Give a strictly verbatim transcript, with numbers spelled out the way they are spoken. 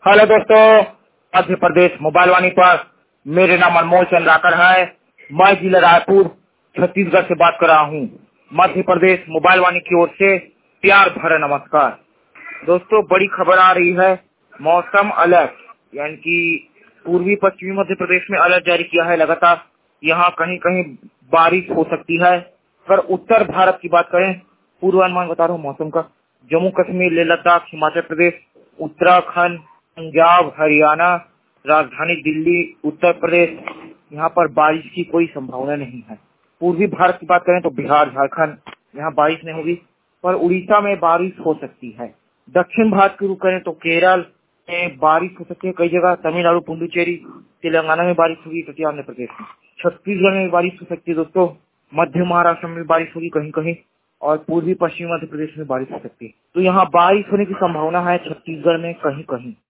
Hello दोस्तों, Madhya Pradesh mobile वाणी पर मेरे नाम अनमोल चंद्राकर है। मैं जिला रायपुर छत्तीसगढ़ से बात कर रहा हूँ। मध्य प्रदेश मोबाइल वाणी की ओर से प्यार भरा नमस्कार। दोस्तों, बड़ी खबर आ रही है। मौसम अलर्ट यानी कि पूर्वी पश्चिमी मध्य प्रदेश में अलर्ट जारी किया है। लगातार यहाँ कहीं कहीं बारिश हो सकती है। अगर उत्तर भारत की बात करें, पूर्वानुमान बता रहा हूँ मौसम का। जम्मू कश्मीर, लेह लद्दाख, हिमाचल प्रदेश, उत्तराखंड, पंजाब, हरियाणा, राजधानी दिल्ली, उत्तर प्रदेश, यहाँ पर बारिश की कोई संभावना नहीं है। पूर्वी भारत की बात करें तो बिहार, झारखंड, यहाँ बारिश नहीं होगी, पर उड़ीसा में बारिश हो सकती है। दक्षिण भारत की रुख करें तो केरल में बारिश हो सकती है कई जगह। तमिलनाडु, पुडुचेरी, तेलंगाना में बारिश होगी, तटीय आंध्र प्रदेश में। छत्तीसगढ़ में बारिश हो सकती है दोस्तों। मध्य महाराष्ट्र में बारिश होगी कहीं कहीं, और पूर्वी पश्चिमी मध्य प्रदेश में बारिश हो सकती है। तो यहाँ बारिश होने की संभावना है छत्तीसगढ़ में कहीं कहीं।